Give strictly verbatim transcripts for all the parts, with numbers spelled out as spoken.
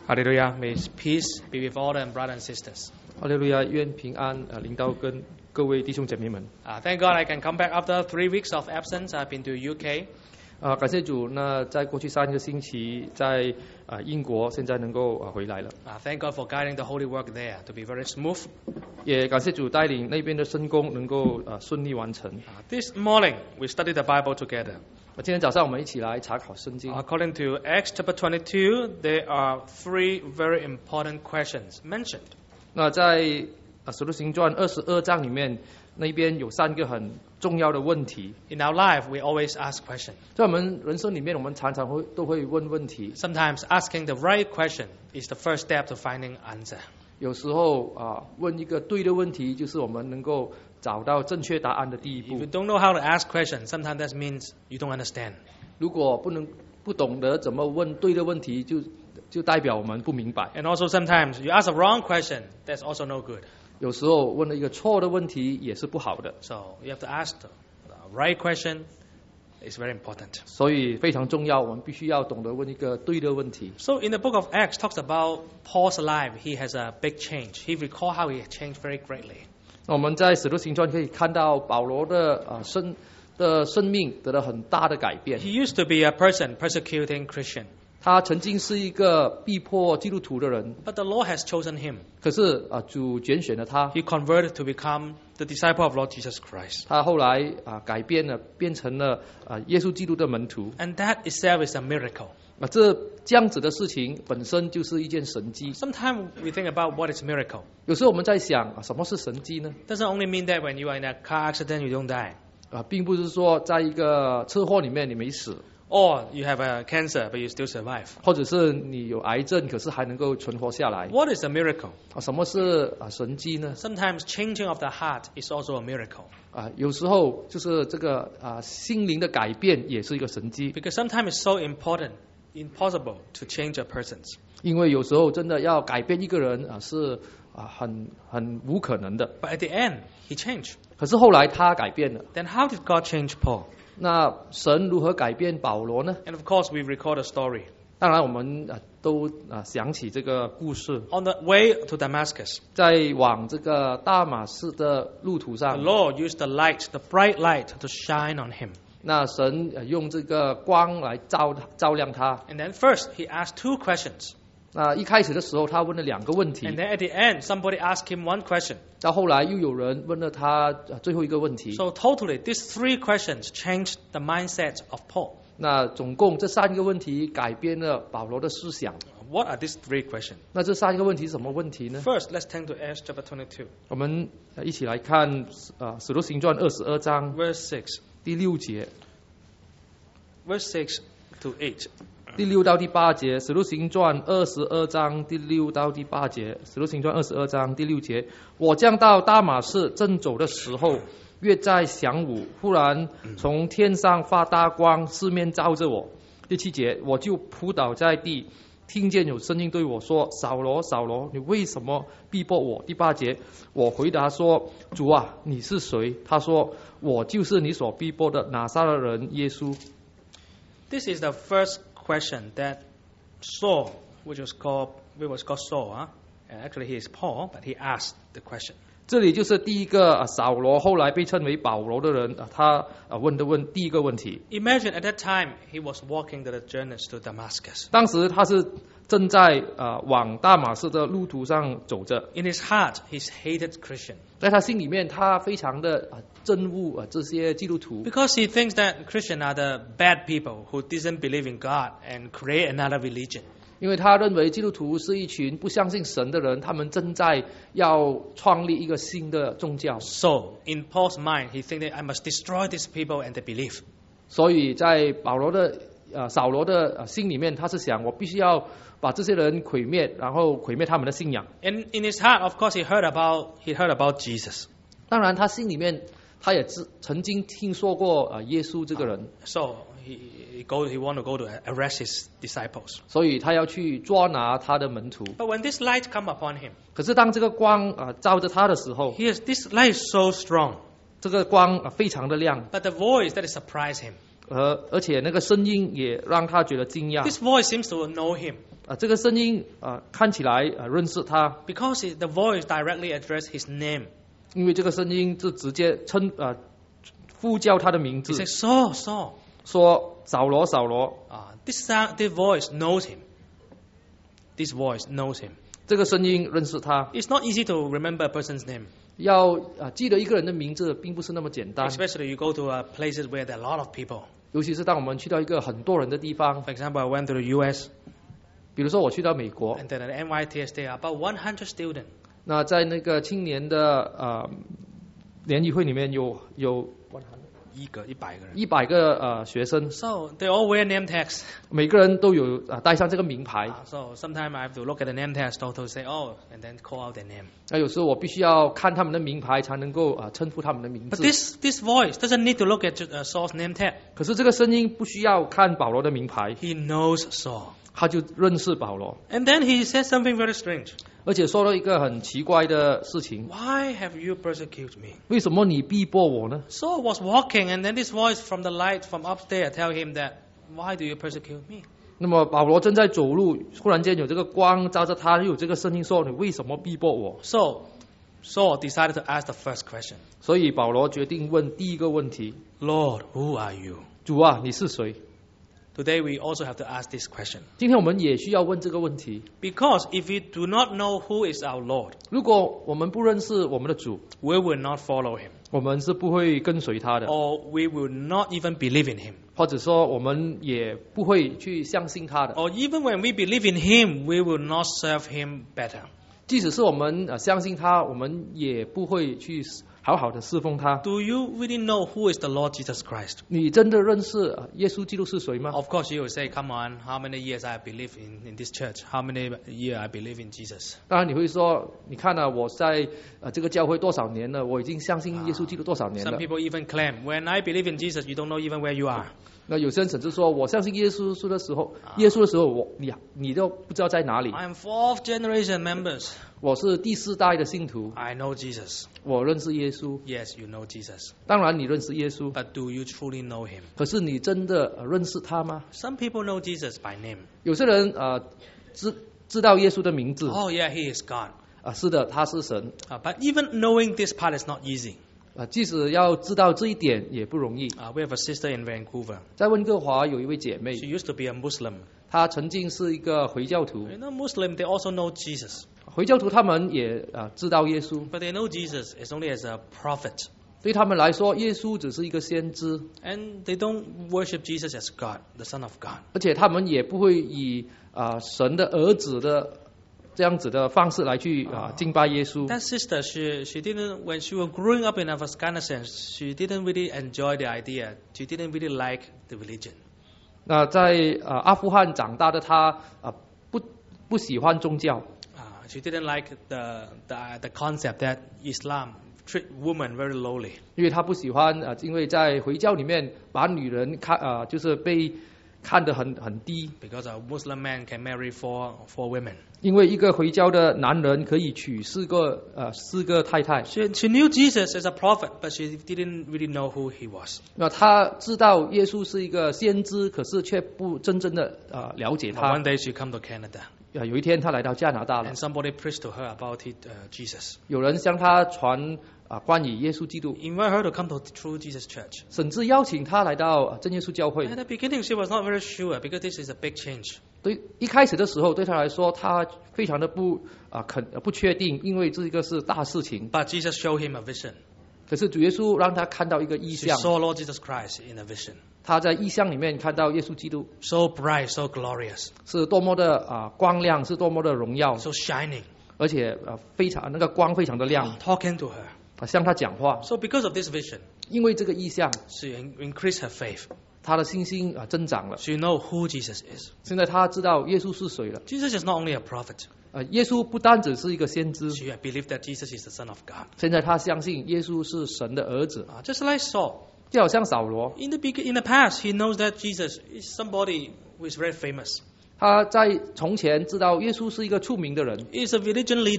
Hallelujah. May peace be with all them brothers and sisters. 哈利路亚，愿平安啊临到跟各位弟兄姐妹们。 Uh, thank God I can come back after three weeks of absence. I've been to U K. 啊，感谢主，那在过去三个星期在啊英国，现在能够啊回来了。 Uh, thank God for guiding the holy work there to be very smooth. 也感谢主带领那边的圣工能够啊顺利完成。 Uh, this morning we studied the Bible together. 啊，今天早上我们一起来查考圣经。 According to Acts chapter twenty-two, there are three very important questions mentioned. 那在啊使徒行传二十二章里面，那边有三个很重要的问题。 In our life, we always ask questions. 在我们人生里面，我们常常会都会问问题。 Sometimes asking the right question is the first step to finding answer. 有时候啊，问一个对的问题，就是我们能够找到正确答案的第一 If 步 you。don't know how to ask questions, sometimes that means you don't understand. 如果不能不懂得怎么问对的问题，就就代表我们不明白。 And also sometimes you ask a wrong question, that's also no good. 有时候问了一个错的问题也是不好的， So you have to ask the right question. It's very important. 所以非常重要，我们必须要懂得问一个对的问题。 So in the book of Acts talks about Paul's life. He has a big change. He recall how he changed very greatly. 那我们在使徒行传可以看到保罗的啊生的生命得到很大的改变。 He used to be a person persecuting Christian, 他曾经是一个逼迫基督徒的人， but the Lord has chosen him. 可是啊主拣选了他， He converted to become the disciple of Lord Jesus Christ. 他后来啊改变了，变成了啊耶稣基督的门徒。 And that itself is a miracle. 啊这这样子的事情本身就是一件神迹。 Sometimes we think about what is miracle. 有时候我们在想啊什么是神迹呢？ Doesn't only mean that when you are in a car accident you don't die, 啊并不是说在一个车祸里面你没死， or you have a cancer but you still survive. 或者是你有癌症可是还能够存活下来。 What is a miracle? 啊什么是啊神迹呢？ Sometimes changing of the heart is also a miracle. 啊有时候就是这个啊心灵的改变也是一个神迹， Because sometimes it's so important, impossible to change a person's. 因为有时候真的要改变一个人啊是啊很很无可能的。 But at the end, he changed. 可是后来他改变了。 Then how did God change Paul? 那神如何改变保罗呢？ And of course, we record a story. 当然我们啊都啊想起这个故事， On the way to Damascus, 在往这个大马士的路途 the 上， Lord used the light, the bright light, to shine on him. 那神呃用这个光来照照亮他。 And then first, he asked two questions. 那一开始的时候，他问了两个问 And 题， then at the end, somebody asked him one question. 到后来又有人问了他呃最后一个问题。 So totally, these three questions changed the mindset of Paul. 那总共这三个问题改变了保罗的思想。 What are these three questions? 那这三个问题是什么问题呢？ First, let's turn to Acts chapter twenty-two, 我们呃一起来看啊《使徒行传》二十二章 verse six. 第六节， Verse six to eight. 第六到第八节，《使徒行传》二十二章第六到第八节，《使徒行传》二十二章第六节。我将到大马士，正走的时候，月在晌午，忽然从天上发大光，四面照着我。第七节，我就扑倒在地，听见有声音对我说：“扫罗，扫罗，你为什么逼迫我？”第八节，我回答说：“主啊，你是谁？”他说：“我就是你所逼迫的拿撒勒人耶稣。” This is the first question that Saul, which was called, which was called Saul, huh? And actually he is Paul, but he asked the question. 这里就是第一个啊扫罗，后来被称为保罗的人啊，他啊问的问第一个问题。 Imagine at that time he was walking the journeys to Damascus. 当时他是正在啊往大马士的路途上走着， In his heart, he hated Christian 在他心里面，他非常的啊憎恶啊这些基督徒， because he thinks that Christians are the bad people who didn't believe in God and create another religion. 因为他认为基督徒是一群不相信神的人，他们正在要创立一个新的宗教。 So in Paul's mind, he thinks that I must destroy these people and their belief. 所以在保罗的呃扫罗的呃心里面，他是想我必须要把这些人毁灭，然后毁灭他们的信仰。 And in his heart, of course, he heard about he heard about Jesus. 当然，他心里面他也知曾经听说过啊、呃、耶稣这个人， So he, he go he want to go to arrest his disciples. 所以他要去抓拿他的门徒。 But when this light come upon him, 可是当这个光啊、呃照着他的时候， he is, this light is so strong. 这个光啊、呃非常的亮， But the voice that surprised him, 而而且那个声音也让他觉得惊讶。 This voice seems to know him 啊，这个声音啊看起来啊认识他， because it- the voice directly addressed his name. 因为这个声音就直接称啊呼叫他的名 He 字， says, Saul, Saul. 说扫罗扫罗。 Uh, this sound, this voice knows him. This voice knows him. 这个声音认识他。 It's not easy to remember a person's name, 要啊记得一个人的名字，并不是那么简单， especially you go to uh, places where there are a lot of people. 尤其是当我们去到一个很多人的地方， For example, I went to the U S 比如说我去到美国， and then at N Y T S there are about one hundred students. 那在那个青年的呃联谊会里面有有一个一百个人。 一百个呃学生， So they all wear name tags. 每个人都有啊带上这个名牌。 Uh, so sometimes I have to look at the name tags to, to say, oh, and then call out their name. 那有时候我必须要看他们的名牌，才能够啊称呼他们的名 But 字。 this, this voice doesn't need to look at uh, Saul's name tag. 可是这个声音不需要看保罗的名牌， He knows Saul. 他就认识保罗， And then he says something very strange. 而且说了一个很奇怪的事情： Why have you persecuted me? 为什么你逼迫我呢？ Saul was walking, and then this voice from the light from upstairs tell him that, why do you persecute me? 那么保罗正在走路，忽然间有这个光照着他，又有这个声音说：“你为什么逼迫我 So Saul decided to ask the first question. ？” 所以保罗决定问第一个问题 Lord, who are you? 主啊，你是谁？ Today we also have to ask this question. 今天我们也需要问这个问题。 Because if we do not know who is our Lord, 如果我们不认识我们的主， we will not follow him. 我们是不会跟随他的， Or we will not even believe in him. 或者说我们也不会去相信他的。 Or even when we believe in him, we will not serve him better. 即使是我们呃相信他，我们也不会去好好的侍奉他。 Do you really know who is the Lord Jesus Christ? 你真的认识呃耶稣基督是谁吗？ Of course, you will say, come on, how many years I believe in, in this church? How many years I believe in Jesus? 当然你会说，你看了、我在呃这个教会多少年了，我已经相信耶稣基督多少年 Some 了。 people even claim, when I believe in Jesus, you don't know even where you are. 那有些人甚至说，我相信耶稣是的时候，耶稣的时候，我你你都不知道在哪里。 I am fourth generation members. 我是第四代的信徒， I know Jesus. 我认识耶稣。 Yes, you know Jesus. 当然你认识耶稣， But do you truly know him? 可是你真的呃认识他吗？ Some people know Jesus by name. 有些人呃知知道耶稣的名字， Oh, yeah, he is God. 啊、是的，他是神。 Uh, but even knowing this part is not easy. 啊，即使要知道这一点也不容易。 Uh, we have a sister in Vancouver. 在温哥华有一位姐妹， She used to be a Muslim. 她曾经是一个回教徒。 You know, Muslim, they also know Jesus. 回教徒他们也啊知道耶稣， But they know Jesus is only as a prophet. 对他们来说，耶稣只是一个先知， And they don't worship Jesus as God, the Son of God. 而且他们也不会以啊神的儿子的这样子的方式来去啊敬拜耶稣。 That sister, she, she didn't, when she was growing up in Afghanistan, she didn't really enjoy the idea. She didn't really like the religion. 那在啊阿富汗长大的他啊不不喜欢宗教， Uh, she didn't like the, the, the concept that Islam treat women very lowly. 因为他不喜欢啊，因为在回教里面把女人看啊就是被看得很很低， Because a Muslim man can marry four, four women. 因为一个回教的男人可以娶四个呃四个太太。 She, she knew Jesus as a prophet, but she didn't really know who he was. 那他知道耶稣是一个先知，可是却不真正的呃了解 But 他 one。day she come to Canada, 啊，有一天他来到加拿大了 and，somebody preached to her about it, uh, Jesus. 有人向他传啊关于耶稣基督， Invite her to come to True Jesus Church. 甚至邀请他来到啊真耶稣教会 At。the beginning, she was not very sure because this is a big change. 对，一开始的时候对他来说，他非常的不啊肯呃不确定，因为这个是大事情。 But Jesus showed him a vision. 可是主耶稣让他看到一个意 She 象， saw Lord Jesus Christ in a vision. 他在意象里面看到耶稣基督 So bright, so glorious, 是多么的啊光亮，是多么的荣耀， so shining, 而且啊非常那个光非常的亮， talking to her. 啊向他讲话。 So because of this vision, 因为这个意象， she in- increased her faith. 他的信心啊增长了。 She know who Jesus is. 现在他知道耶稣是谁了。 Jesus is not only a prophet. 呃，耶稣不单只是一个先知， She believed that Jesus is the Son of God. 现在他相信耶稣是神的儿子， Uh, just like Saul. 就好像扫罗， In the, beg- in the past, he knows that Jesus is somebody who is very famous. 他在从前知道耶稣是一个出名的人， He is a religion leader.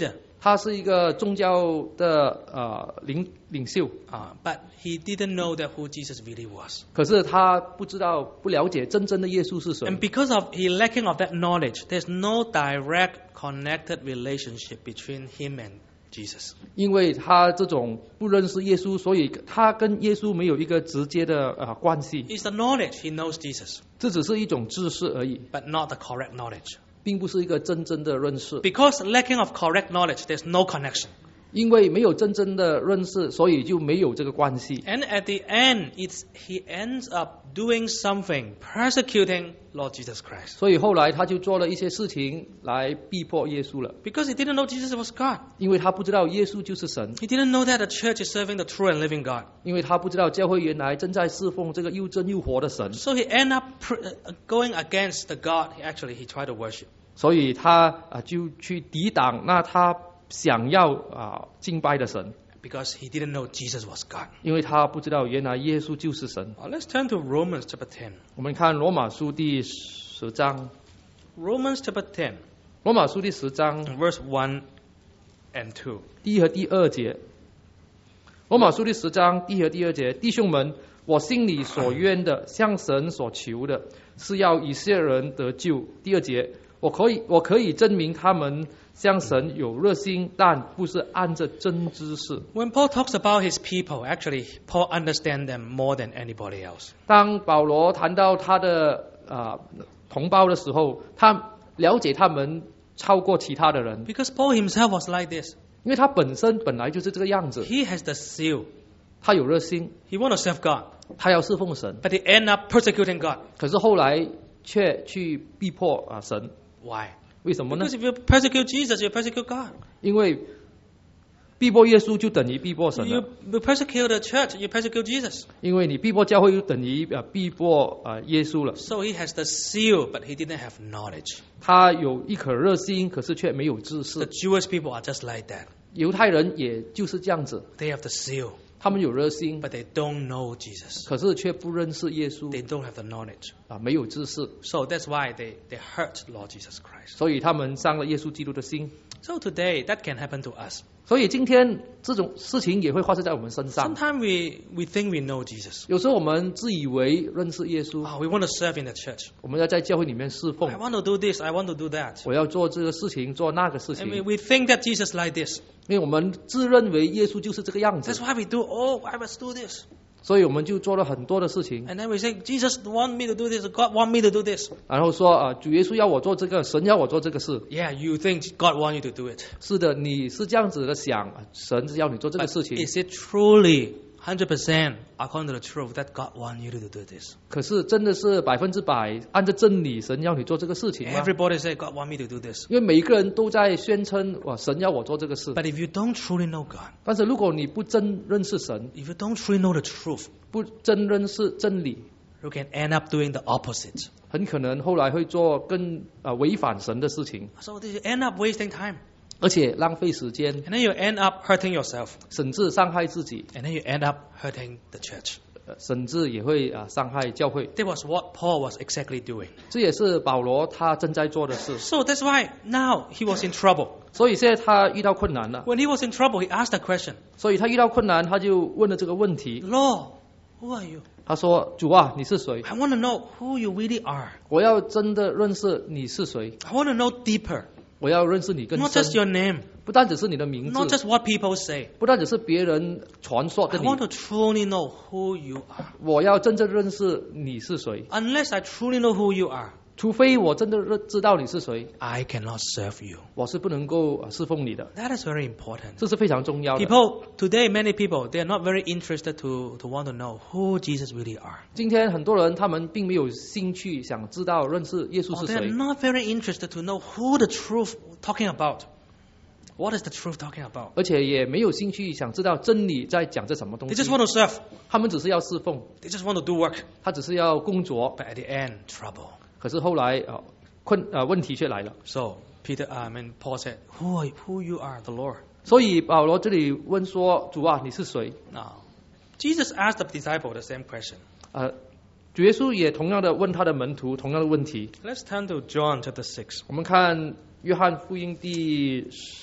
他是一个宗教的呃领领袖， Uh, but he didn't know that who Jesus really was. 可是他不知道不了解真正的耶稣是谁。 And because of he lacking of that knowledge, there's no direct connected relationship between him and Jesus. 因为他这种不认识耶稣，所以他跟耶稣没有一个直接的呃关系。 It's the knowledge he knows Jesus, 这只是一种知识而已， but not the correct knowledge. 并不是一个真正的认识。 Because lacking of correct knowledge, there's no connection. 因为没有真正的认识，所以就没有这个关系。 And at the end, it's he ends up doing something, persecuting Lord Jesus Christ. 所以后来他就做了一些事情来逼迫耶稣了， Because he didn't know Jesus was God. 因为他不知道耶稣就是神， He didn't know that the church is serving the true and living God. 因为他不知道教会原来正在侍奉这个又真又活的神， So he ended up pr- uh, going against the God he actually he tried to worship. 所以他啊就去抵挡那他想要啊敬拜的神， Because he didn't know Jesus was God. 因为他不知道原来耶稣就是神。 Now let's turn to Romans chapter ten. 我们看罗马书第十章， Romans chapter ten, 罗马书第十章 verse one and two. 第一和第二节。罗马书第十章第一和第二节，弟兄们，我心里所愿的，向神所求的，是要以色列人得救。第二节，我可以我可以证明他们向神有热心，但不是按着真知识。 When Paul talks about his people, actually, Paul understands them more than anybody else. 当保罗谈到他的啊、呃、同胞的时候，他了解他们超过其他的人， Because Paul himself was like this. 因为他本身本来就是这个样子， He has the zeal. 他有热心， He want to serve God, 他要侍奉神， but he end up persecuting God. 可是后来却去逼迫啊神， Why? 为什么呢 Because？if you persecute Jesus, you persecute God. 因为逼迫耶稣就等于逼迫神 You, 了， you persecute the church, you persecute Jesus. 因为你逼迫教会就等于啊逼迫啊耶稣了。 So he has the zeal, but he didn't have knowledge. 他有一颗热心，可是却没有知 The 识。 Jewish people are just like that. 犹太人也就是这样子， They have the zeal, 他们有热心， but they don't know Jesus. 可是却不认识耶稣 They don't have the knowledge. 啊，没有知识， So that's why they, they hurt Lord Jesus Christ. 所以他们伤了耶稣基督的心。 So today, that can happen to us. 所以今天这种事情也会发生在我们身上。 Sometimes we, we think we know Jesus. 有时候我们自以为认识耶稣， Oh, we want to serve in the church. 我们要在教会里面侍奉 I，want to do this, I want to do that. 我要做这个事情，做那个事 And we, 情， we think that Jesus like this. 因为我们自认为耶稣就是这个样 That's 子， why we do, oh, I must do this. 所以我们就做了很多的事情， And then we say, Jesus want me to do this, God want me to do this. 然后说啊，主耶稣要我做这个，神要我做这个事。 Yeah, you think God want you to do it. 是的，你是这样子的想，神是要你做这个 But 事情， is it truly one hundred percent according to the truth that God want you to do this? 可是真的是百分之百按照真理，神要你做这个事情吗？ Everybody say, God want me to do this. 因为每一个人都在宣称，哇，神要我做这个事。 But if you don't truly know God, 但是如果你不真认识神， if you don't truly know the truth, 不真认识真理， you can end up doing the opposite. 很可能后来会做更啊、呃违反神的事情， So you end up wasting time. 而且浪费时间， And then you end up hurting yourself. 甚至伤害自己， And then you end up hurting the church. 呃甚至也会啊、伤害教会。 That was what Paul was exactly doing. 这也是保罗他正在做的事。 So that's why now he was in trouble. 所以现在他遇到困难了， When he was in trouble, he asked the question, 所以他遇到困难，他就问了这个问题。 Lord, who are you? 他说：“主啊，你是谁？ I want to know who you really are. 我要真的认识你是谁， I want to know deeper. 我要认识你更 Not 深 just，your name. 不单只是你的名 Not 字， just what people say. 不单只是别人传说 I 的你， want to truly know who you are. 我要真正认识你是谁。 Unless I truly know who you are, 除非我真的认知道你是谁， I cannot serve you. 我是不能够呃侍奉你的。 That is very important. 这是非常重要的。 People, today many people, they are not very interested to, to want to know who Jesus really are. 今天很多人他们并没有兴趣想知道认识耶稣 Or 是 they are 谁， not very interested to know who the truth talking about. What is the truth talking about? 而且也没有兴趣想知道真理在讲这什么东 They 西 just。want to serve. 他们只是要侍奉， They just want to do work. 他只是要工作。 But at the end, trouble. 可是后来啊、呃困呃问题却来了。 So Peter, I mean Paul said, "Who are, who you are, the Lord." 所以保罗这里问说：“主啊，你是谁 Now, Jesus asked the disciple the same question.？” 呃，主耶稣也同样的问他的门徒同样的问题。 Let's turn to John chapter six. 我们看约翰福音第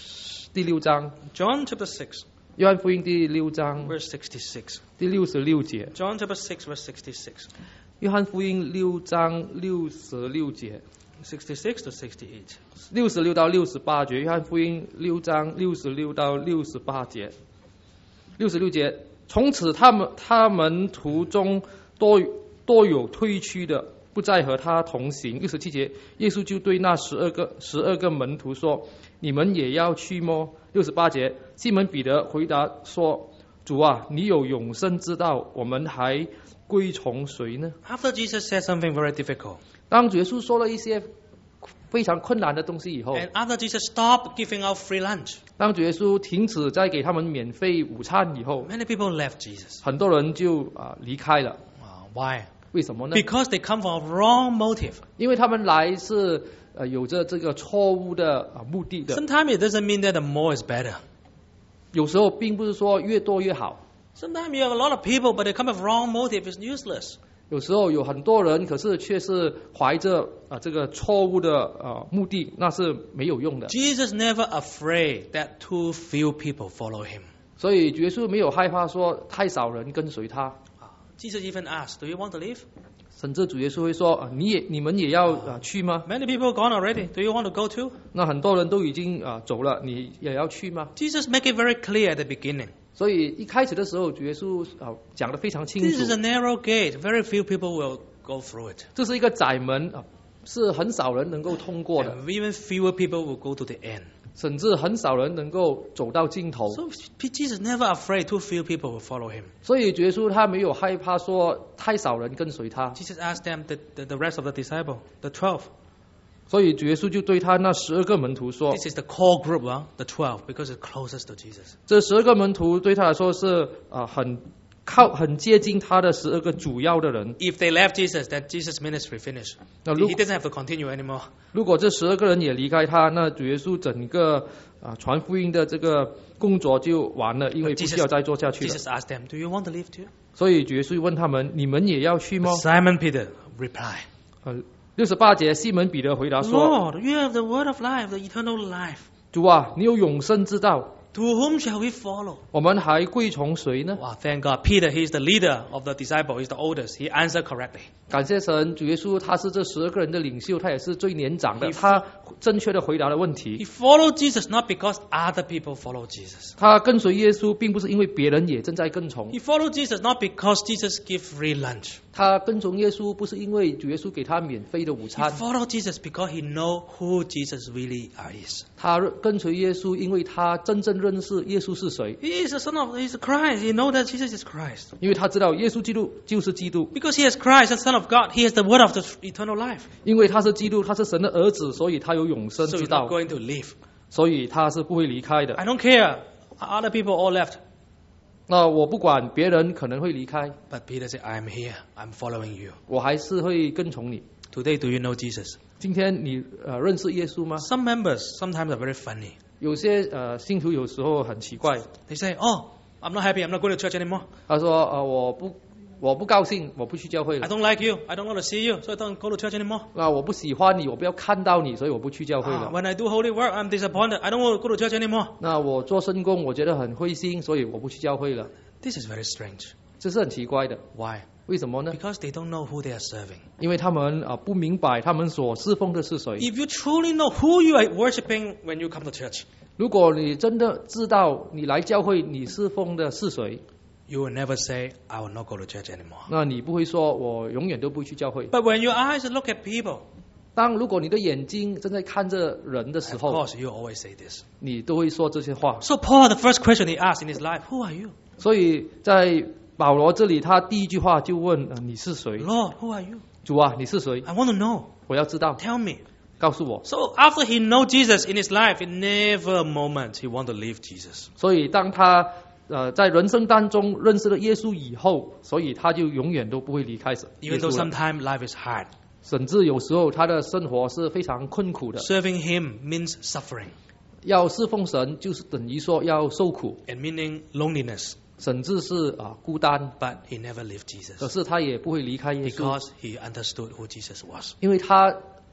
第六章， John chapter six, 约翰福音第六章 verse sixty-six. 第六十六节， John chapter six, verse sixty-six. 约翰福音六章六十六节， sixty-six to sixty-eight. 六十六到六十八节，约翰福音六章六十六到六十八节，六十六节，从此他们他们途中多多有退去的，不再和他同行。六十七节，耶稣就对那十二个十二个门徒说：“你们也要去么？”六十八节，西门彼得回答说：“主啊，你有永生之道，我们还归从谁呢？” After Jesus said something very difficult, 当主耶稣说了一些非常困难的东西以后， and after Jesus stopped giving out free lunch, 当主耶稣停止再给他们免费午餐以后， many people left Jesus. 很多人就啊、呃离开了。 Wow, why? 为什么呢？ Because they come from a wrong motive. 因为他们来是呃有着这个错误的啊、呃目的的。 Sometimes it doesn't mean that the more is better. 有时候并不是说越多越好， Sometimes you have a lot of people, but they come with wrong motive. It's useless. 有时候有很多人，可是却是怀着啊、呃这个错误的呃目的，那是没有用的。 Jesus never afraid that too few people follow him. 所以主耶稣没有害怕说太少人跟随他， Jesus even asked, "Do you want to leave?" 甚至主耶稣会说啊，你也你们也要啊、呃去吗？ Many people gone already. Do you want to go too? 那很多人都已经啊、呃走了，你也要去吗？ Jesus make it very clear at the beginning. 所以一开始的时候，主耶稣啊、讲得非常清 This is 楚 a，narrow gate. Very few people will go through it. 这是一个窄门啊、是很少人能够通过的， And even fewer people will go to the end. 甚至很少人能够走到尽头。 So Jesus never afraid too few people will follow him. 所以主耶稣他没有害怕说太少人跟随他， Jesus asked them, the, the, the rest of the disciple, the twelve. 所以主耶稣就对他那十二个门徒说， This is the core group, huh? the twelve, because it's closest to Jesus. 这十二个门徒对他来说是啊、很靠很接近他的十二个主要的人。 If they left Jesus, then Jesus' ministry finished. Now, He look- he doesn't have to continue anymore. 如果这十二个人也离开他，那主耶稣整个啊、传福音的这个工作就完了，因为不需要再做下去了。 Jesus asked them, "Do you want to leave too?" 所以主耶稣问他们：“你们也要去吗 Simon Peter replied, ？” 呃，六十八节，西门彼得回答说 "Lord, you have the word of life, the eternal life. ：“ 主啊，你有永生之道， To whom shall we follow?" 我们还归从谁呢？” Wow, thank God. Peter, he's the leader of the disciple. He's the oldest. He answered correctly. 感谢神，主耶稣他是这十二个人的领袖，他也是最年长的， He- 他正确的回答了问 He 题。 followed Jesus not because other people follow Jesus. 他跟随耶稣，并不是因为别人也正在跟从 He，followed Jesus not because Jesus give free lunch. 他跟从耶稣不是因为主耶稣给他免费的午 He 餐， followed Jesus because he know who Jesus really is. 他跟随耶稣，因为他真正认识耶稣是谁， He is the son of, he's Christ. He know that Jesus is Christ. 因为他知道耶稣基督就是基督， Because he is Christ, the son of God, he has the word of the eternal life. 因为他是基督，他是神的儿子，所以他有永生 So 之 he's 道 not，going to leave. 所以他是不会离开的。 I don't care. Other people all left. 那我不管别人可能会离开， But Peter said, I'm here. I'm following you. 我还是会跟从你。 Today, do you know Jesus? 今天你呃认识耶稣吗？ Some members sometimes are very funny. 有些呃信徒有时候很奇怪， They say, oh, I'm not happy. I'm not going to church anymore. 他说呃我不我不高兴，我不去教会 I 了。 don't like you. I don't want to see you. So I don't go to church anymore. 那我不喜欢你，我不要看到你，所以我不去教会 Ah, 了。 when I do holy work, I'm disappointed. I don't want to go to church anymore. 那我做圣工，我觉得很灰心，所以我不去教会了。 This is very strange. 这是很奇怪的， Why? 为什么呢？ Because they don't know who they are serving. 因为他们啊、呃不明白他们所侍奉的是谁。 If you truly know who you are worshiping when you come to church, 如果你真的知道你来教会你侍奉的是谁， you will never say, I will not go to church anymore. 那你不会说我永远都不会去教会。 But when your eyes look at people, 当如果你的眼睛正在看着人的时 of 候， course, you always say this. 你都会说这些话。 So Paul, the first question he asked in his life, who are you? 所以在保罗这里，他第一句话就问、呃、你是谁？ Lord, who are you? 主啊，你是谁？ I want to know. 我要知道， Tell me. 告诉我。 So after he know Jesus in his life, in never a moment he want to leave Jesus. 所以当他呃在人生当中认识了耶稣以后，所以他就永远都不会离开耶 Even though 稣了。 sometimes life is hard. 甚至有时候他的生活是非常困苦的。 Serving him means suffering 要侍奉神，就是等于说要受苦， and meaning loneliness. 甚至是啊、孤单。 But he never left 可 Jesus 是他也不会离开耶稣， because he understood who Jesus was. 因为他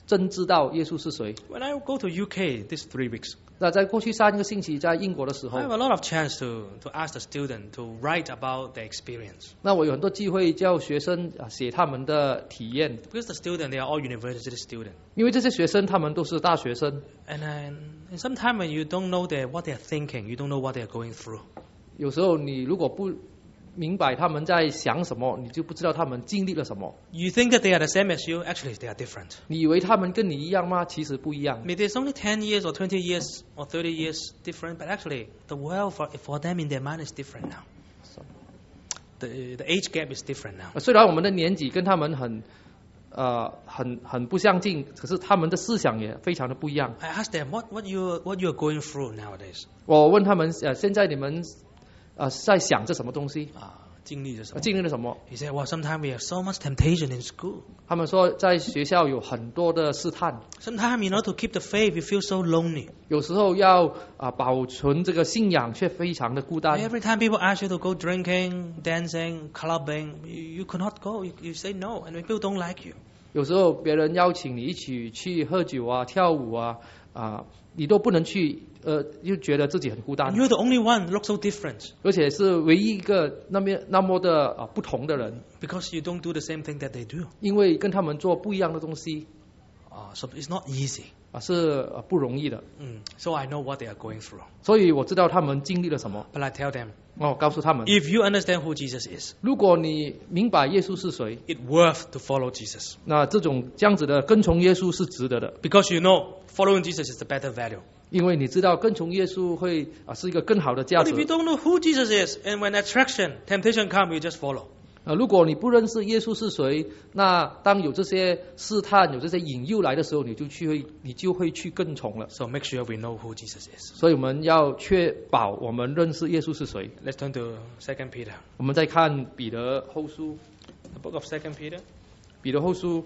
真知道耶稣是谁。 When I go to U K these three weeks, 那在过去三个星期在英国的时 I 候， have a lot of chance to, to ask the student to write about their experience. 那我有很多机会叫学生啊写他们的体验， Because the student, they are all university students. 因为这些学生他们都是大学生， And, then, and sometimes when you don't know their, what they're thinking, you don't know what they're going through. 有时候你如果不明白他们在想什么，你就不知道他们经历了什么。 You think that they are the same as you, actually they are different. 你以为他们跟你一样吗？其实不一样。 Maybe it's only ten years or twenty years or thirty years different, but actually the world for, for them in their mind is different now. The, the age gap is different now. 虽然我们的年纪跟他们很呃很很不相近，可是他们的思想也非常的不一样。 I asked them, what, what, you, what you are going through nowadays? 我问他们呃现在你们呃在想着什么东西？ Uh, 经历着什么？ 经历了什么？ He said, well, sometimes we have so much temptation in school. 他们说在学校有很多的试探， Sometimes, you know, to keep the faith, you feel so lonely. 有时候要啊、保存这个信仰，却非常的孤单。 Every time people ask you to go drinking, dancing, clubbing, you, you cannot go. You, you say no, and people don't like you. 有时候别人邀请你一起去喝酒啊、跳舞啊啊、你都不能去，呃，又觉得自己很孤单 And，you're the only one look so different 而且是唯一一个那么那么的啊、不同的人， because you don't do the same thing that they do. 因为跟他们做不一样的东西 Uh, so it's not easy. 啊是啊不容易的， Mm. So I know what they are going through. 所以我知道他们经历了什么。 But I tell them, 我告诉他们， if you understand who Jesus is, 如果你明白耶稣是谁， it's worth to follow Jesus. 那这种这样子的跟从耶稣是值得的， Because you know, following Jesus is the better value. 因为你知道跟从耶稣会啊是一个更好的价 But 值 if you。don't know who Jesus is, and when attraction, temptation come, you just follow. 啊，如果你不认识耶稣是谁，那当有这些试探、有这些引诱来的时候，你就去会，你就会去跟从了。 So make sure we know who Jesus is. 所以我们要确保我们认识耶稣是谁。 Let's turn to Second Peter. 我们再看彼得后书， The book of Second Peter, 彼得后书，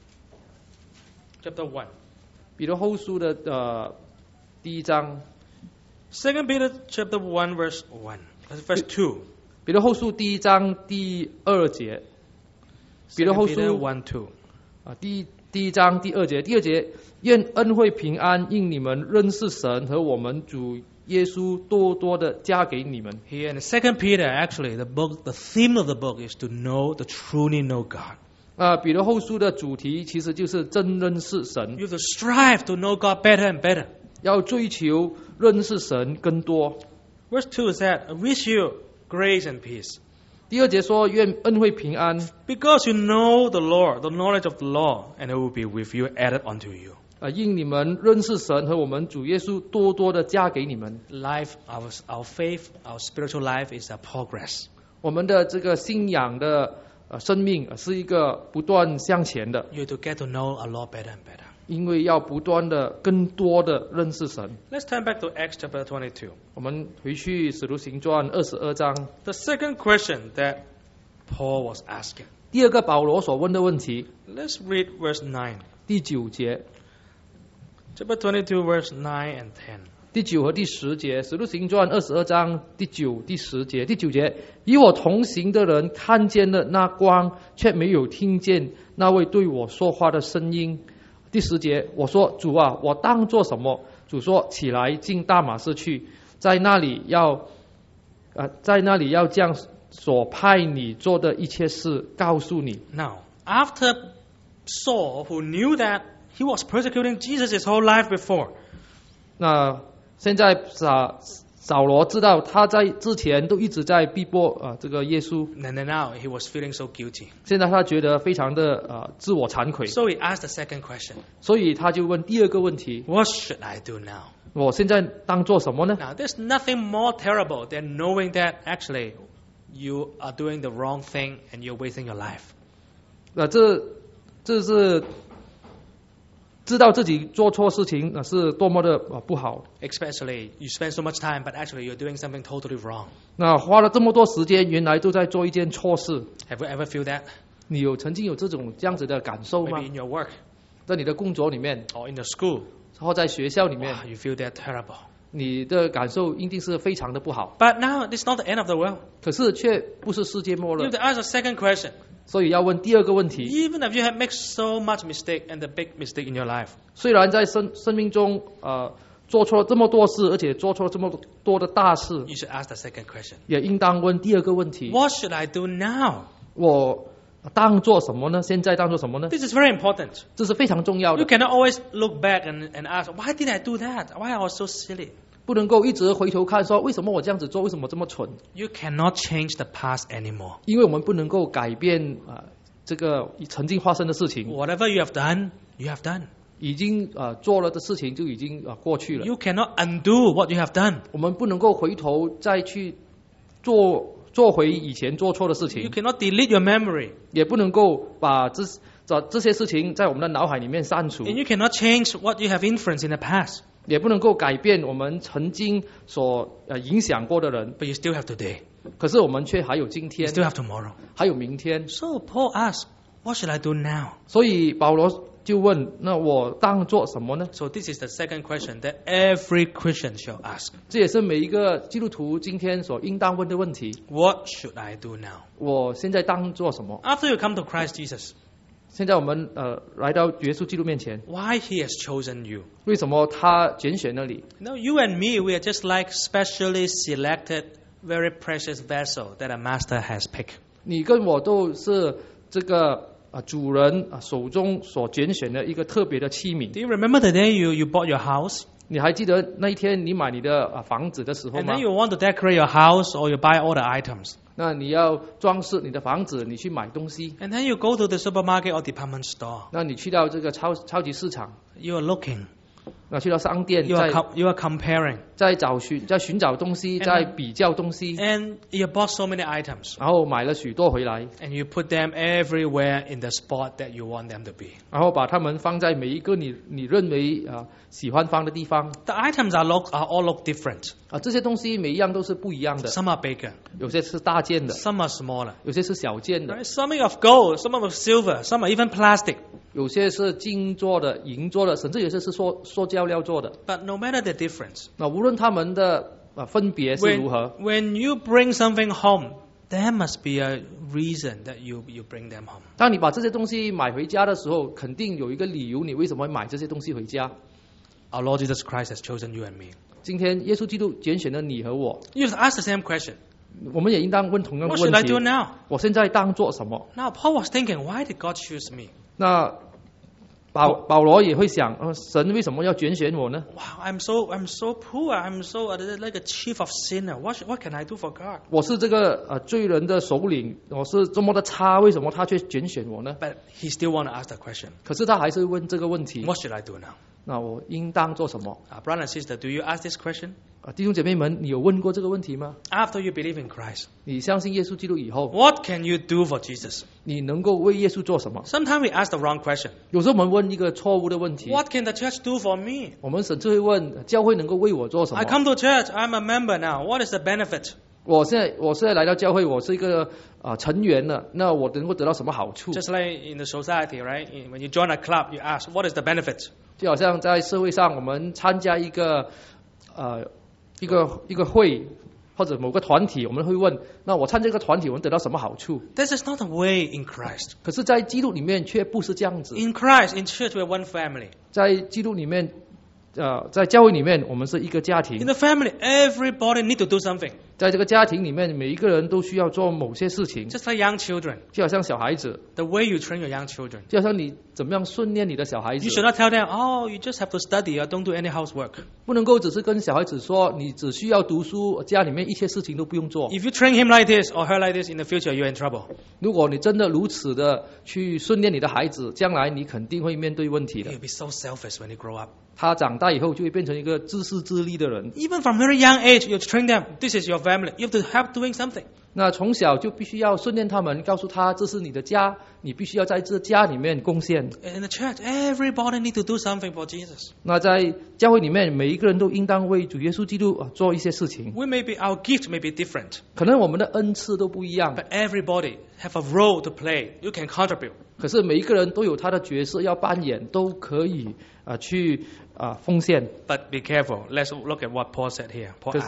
chapter one. 彼得后书的呃第一章， Second Peter, chapter one, verse one. That's verse two. 彼得后书第一章第二节，彼得 Second 后 Peter 书 one, two. 啊第第一章第二节，第二节，愿恩惠平安，因你们认识神和我们主耶稣多多的加给你们。 Here in Second Peter, actually, the book, the theme of the book is to know, to truly know God. 啊，彼得后书的主题其实就是真认识神， You have to strive to know God better and better. 要追求认识神更多。 Verse two is that, I wish you grace and peace. 第二节说，愿恩惠平安， Because you know the Lord, the knowledge of the law, and it will be with you, added unto you. 啊，因你们认识神和我们主耶稣多多的加给你们。 Life, our, our faith, our spiritual life is a progress. 我们的这个信仰的呃生命呃是一个不断向前的， You have to get to know a lot better and better. 因为要不断的更多的认识神。 Let's turn back to Acts chapter twenty-two. 我们回去使徒行传二十二章， The second question that Paul was asking. 第二个保罗所问的问题， Let's read verse nine. 第九节， Chapter twenty-two, verse nine and ten. 第九和第十节，使徒行传二十二章第九、第十节。第九节，与我同行的人看见了那光，却没有听见那位对我说话的声音。第十节，我说主啊，我当做什么？主说起来进大马士去，在那里要，呃，在那里要将所派你做的一切事告诉你。 Now, after Saul, who knew that he was persecuting Jesus his whole life before, 那现在扫扫罗知道他在之前都一直在逼迫啊、呃、这个耶稣， and then now he was feeling so guilty. 现在他觉得非常的呃自我惭愧， So he asked the second question, 所以他就问第二个问题： what should I do now? 我现在当做什么呢？ Now, there's nothing more terrible than knowing that actually you are doing the wrong thing and you're wasting your life. 那、呃、这这是知道自己做错事情那、呃、是多么的呃不好。 Especially you spend so much time, but actually you're doing something totally wrong. 那花了这么多时间，原来都在做一件错事。 Have you ever feel that? 你有曾经有这种这样子的感受吗 Maybe？in your work 在你的工作里面， or in the school. 或在学校里面， Wow, you feel that terrible. 你的感受一定是非常的不好。 But now, it's not the end of the world. 可是却不是世界末 You 日 have。to ask a second question. 所以要问第二个问题。 Even if you have made so much mistake and the big mistake in your life, 虽然在生生命中呃做错了这么多事，而且做错了这么多的大事， you should ask the second question. 也应当问第二个问题： What should I do now? 我当做什么呢？现在当做什么呢？ This is very important. 这是非常重要 You 的， cannot always look back and, and ask, why did I do that? Why I was so silly? 不能够一直回头看说为什么我这样子做，为什么这么蠢？ You cannot change the past anymore. 因为我们不能够改变啊、呃、这个曾经发生的事情， Whatever you have done, you have done. 已经呃做了的事情就已经呃过去了。 You cannot undo what you have done. 我们不能够回头再去做做回以前做错的事 You 情， cannot delete your memory. 也不能够把这这这些事情在我们的脑海里面删除， And you cannot change what you have influenced in the past. 也不能够改变我们曾经所呃影响过的人。 But you still have today. 可是我们却还有今 You 天， still have tomorrow. 还有明天。 So Paul asks, what should I do now? 所以保罗就问：那我当做什么呢？ So this is the second question that every Christian shall ask. 这也是每一个基督徒今天所应当问的问题。 What should I do now? 我现在当做什么？ After you come to Christ Jesus, 现在我们呃来到耶稣基督面前， why he has chosen you? 为什么他拣选了你？ You know, you and me, we are just like specially selected, very precious vessel that a master has picked. 你跟我都是这个啊主人啊手中所拣选的一个特别的器皿。 Do you remember the day you, you bought your house? 你还记得那一天你买你的啊房子的时候 And 吗 then？you want to decorate your house or you buy all the items. 那你要装饰你的房子，你去买东西， And then you go to the supermarket or department store. 那你去到这个超超级市场， You are looking. 那去到商店， You are, 在 com- you are comparing. 在找寻在寻找东西， And 在比较东西， And you bought so many items. 然后买了许多回来， And you put them everywhere in the spot that you want them to be. 然后把它们放在每一个你你认为啊喜欢放的地方 The items are, look, are all look different. 啊，这些东西每一样都是不一样的， Some are bigger. 有些是大件的， Some are smaller. 有些是小件的， Right? Some are of gold. Some are of silver. Some are even plastic. 有些是金做的、银做的，甚至有些是塑塑胶料做的。 But no matter the difference, 那无论它们的啊分别是 when, 如何， when you bring something home, there must be a reason that you, you bring them home. 当你把这些东西买回家的时候，肯定有一个理由，你为什么会买这些东西回家。 Our Lord Jesus Christ has chosen you and me. 今天耶稣基督拣选了你和我， You have to ask the same question. 我们也应当问同样的 What 问 should I do 题： now? 我现在当做什么？ Now, Paul was thinking, why did God choose me? 那保保罗也会想，呃，神为什么要拣选我呢？ Wow, I'm so, I'm so poor. I'm so uh, like a chief of sinner. What, should- what can I do for God? 我是这个呃罪人的首领，我是这么的差，为什么他却拣选我呢？ But he still want to ask the question, 可是他还是问这个问题： what should I do now? 那我应当做什么？ Uh, brother and sister, do you ask this question? 啊，弟兄姐妹们，你有问过这个问题吗？ After you believe in Christ, 你相信耶稣基督以后， what can you do for Jesus? 你能够为耶稣做什么？ Sometimes we ask the wrong question. 有时候我们问一个错误的问题， What can the church do for me? 我们甚至会问教会能够为我做什 I 么？ come to church. I'm a member now. What is the benefit? 我现在我现在来到教会，我是一个啊、呃成员了，那我能够得到什么好处？ Just like in the society, right? In- When you join a club, you ask, what is the benefit? 就好像在社会上，我们参加一个呃一个一个会或者某个团体，我们会问：那我参加这个团体，我们得到什么好处？ This is not the way in Christ. 可是，在基督里面却不是这样子。 In Christ, in church, we're one family. 在基督里面，呃，在教会里面，我们是一个家 In 庭。 the family, everybody need to do something. 在这个家庭里面，每一个人都需要做某些事情， Just like young children, 就好像小孩子， the way you train your young children. 就好像你怎么样训练你的小孩子 You，should not tell them, oh, you just have to study or don't do any housework. 不能够只是跟小孩子说，你只需要读书，家里面一切事情都不用做。 If you train him like this or her like this in the future, you're in trouble. 如果你真的如此的去训练你的孩子，将来你肯定会面对问题的。 You'll be so selfish when they grow up. 他长大以后就会变成一个自私自利的人。 Even from very young age, you train them. This is your family. You have to help doing something. 那从小就必须要训练他们，告诉他这是你的家，你必须要在这家里面贡献。 In the church, everybody need to do something for Jesus. 那在教会里面，每一个人都应当为主耶稣基督啊做一些事情。 We may be, our gift may be different, 可能我们的恩赐都不一样， but everybody have a role to play. You can contribute. 可是每一个人都有他的角色要扮演，都可以啊去啊奉献。 But be careful. Let's look at what Paul said here. Paul 可是 asked,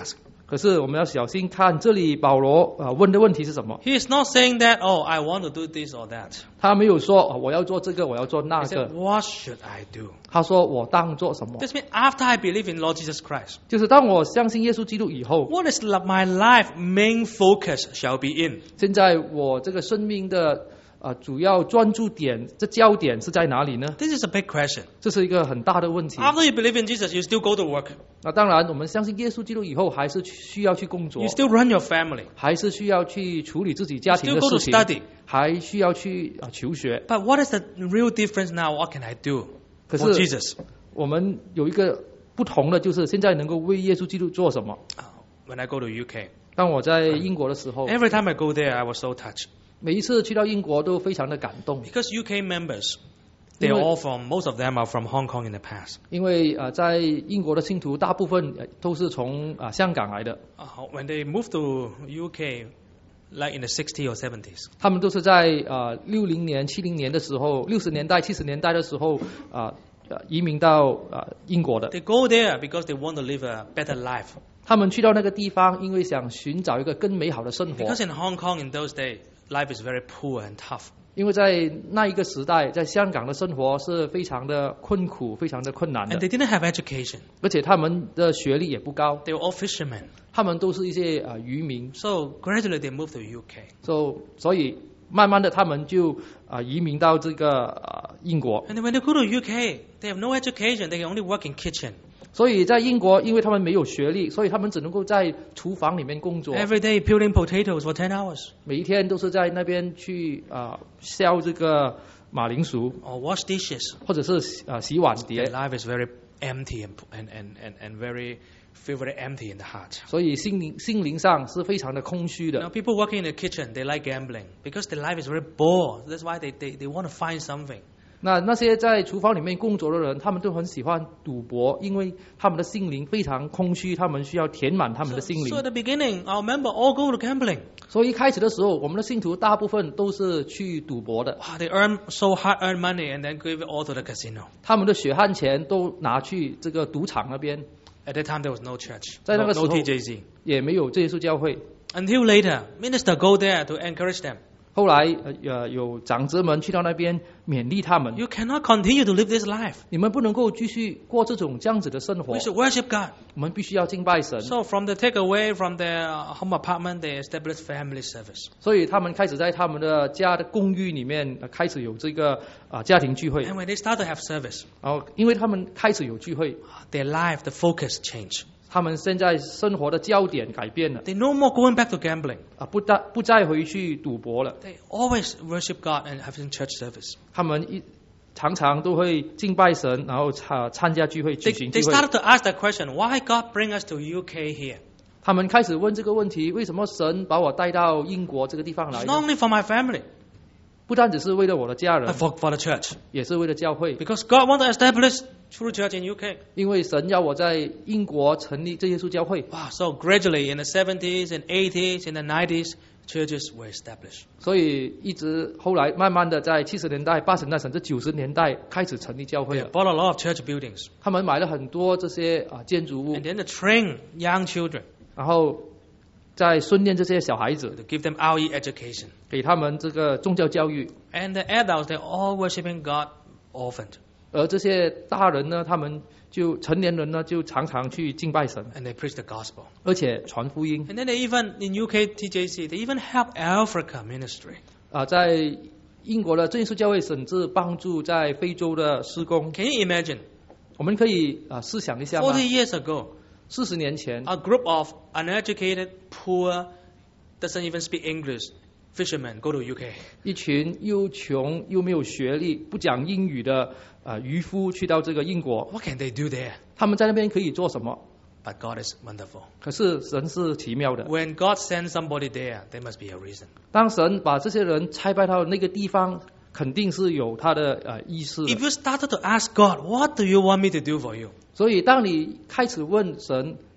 可是我们要小心看这里保罗啊、呃、问的问题是什么。 He is not saying that, oh, I want to do this or that. 他没有说、哦、我要做这个，我要做那 He 个。 said, what should I do? 他说我当做什么？ This means after I believe in Lord Jesus Christ, 就是当我相信耶稣基督以后， what is my life main focus shall be in? 现在我这个生命的呃主要专注点，这焦点是在哪里呢？ This is a big question. 这是一个很大的问题。 After you believe in Jesus, you still go to work. 那当然，我们相信耶稣基督以后，还是需要去工作 You，still run your family. 还是需要去处理自己家庭 You 的 still go 事 to 情， study. 还需要去啊求学。 But what is the real difference now? What can I do 可 for 是 Jesus? 我们有一个不同的，就是现在能够为耶稣基督做什么？ When I go to U K, 当我在英国的时候， every time I go there, I was so touched. 每一次去到英国都非常的感动， Because U K members, they are 因为- all from, most of them are from Hong Kong in the past. 因为呃在英国的信徒大部分呃都是从啊、香港来的， Uh, when they moved to U K, like in the sixties or seventies, 他们都是在呃六零年、七零年的时候，六十年代、七十年代的时候啊、呃、移民到啊、呃、英国的。 they go there because they want to live a better life. 他们去到那个地方，因为想寻找一个更美好的生活。 Because in Hong Kong in those days, life is very poor and tough. 因为在那一个时代，在香港的生活是非常的困苦、非常的困难 And 的， they didn't have education. 而且他们的学历也不高， They were all fishermen. 他们都是一些啊、呃渔民， So gradually they moved to U K. 所、so, 所以慢慢的他们就啊、呃移民到这个啊、呃英国。 And when they go to U K, they have no education. They can only work in kitchen. 所以在英国，因为他们没有学历，所以他们只能够在厨房里面工作， Every day peeling potatoes for ten hours. 每一天都是在那边去啊、呃削这个马铃薯， Or wash dishes. 或者是啊、呃洗碗 Their 碟。 life is very empty and, and, and, and, and very, feel very empty in the heart. 所以心灵心灵上是非常的空虚 Now 的。 people working in the kitchen, they like gambling because their life is very bored. That's why they, they, they want to find something. 那那些在厨房里面工作的人，他们都很喜欢赌博，因为他们的心灵非常空虚，他们需要填满他们 So, 的心 so 灵。 at the beginning, our member all go to gambling. 所以一开始的时候，我们的信徒大部分都是去赌博的， Wow, they earn so hard earned money and then give it all to the casino. 他们的血汗钱都拿去这个赌场那边， At that time, there was no church, 在那 no, 个时 no 候 T J C. 也没有这耶稣教会。 Until later, minister go there to encourage them. 后来呃呃有长子们去到那边勉励他们， You cannot continue to live this life. 你们不能够继续过这种这样子的生活 We，should worship God. 我们必须要敬拜神。 So from the takeaway from their home apartment, they established family service. 所以他们开始在他们的家的公寓里面、呃、开始有这个啊、呃家庭聚会， And when they start to have service, 然后因为他们开始有聚会， their life, the focus changed. 他们现在生活的焦点改变了 They no more going back to gambling. 啊，不再不再回去赌博了， They always worship God and having church service. 他们一常常都会敬拜神，然后参参加聚会， They, 举行 they 聚会。 started to ask that question, why God bring us to U K here? 他们开始问这个问题：为什么神把我带到英国这个地方来 It's 呢？ not only for my family, 不单只是为了我的家人 but，for, for the church. 也是为了教会， Because God want to establish true church in U K. 因为神要我在英国成立这耶稣教会。 Wow, so gradually in the seventies and eighties, in the nineties, churches were established. 所以一直后来慢慢的在七十年代、八十年代甚至九十年代开始成立教会 They 了。 bought a lot of church buildings. 他们买了很多这些啊建筑物 And，then they train young children 然后在训练这些小孩子， to give them R E education. 给他们这个宗教教育。 And the adults, they're all worshiping God orphaned. 而这些大人呢，他们就成年人呢，就常常去敬拜神， And they preach the gospel. 而且传福音 And then they even, in U K T J C, they even help Africa ministry. 啊，在英国的正耶稣教会甚至帮助在非洲的施工。 Can you imagine? 我们可以啊思想一下吗？ forty years ago, 四十年前， a group of uneducated, poor, doesn't even speak English fishermen go to U K. 一群又穷又没有学历、不讲英语的啊渔夫去到这个英国， What can they do there? 他们在那边可以做什么？ But God is wonderful. 可是神是奇妙的。 When God sends somebody there, there must be a reason. 当神把这些人差派到那个地方，肯定是有他的呃意思的。 If you started to ask God, what do you want me to do for you? 所以，当你开始问神，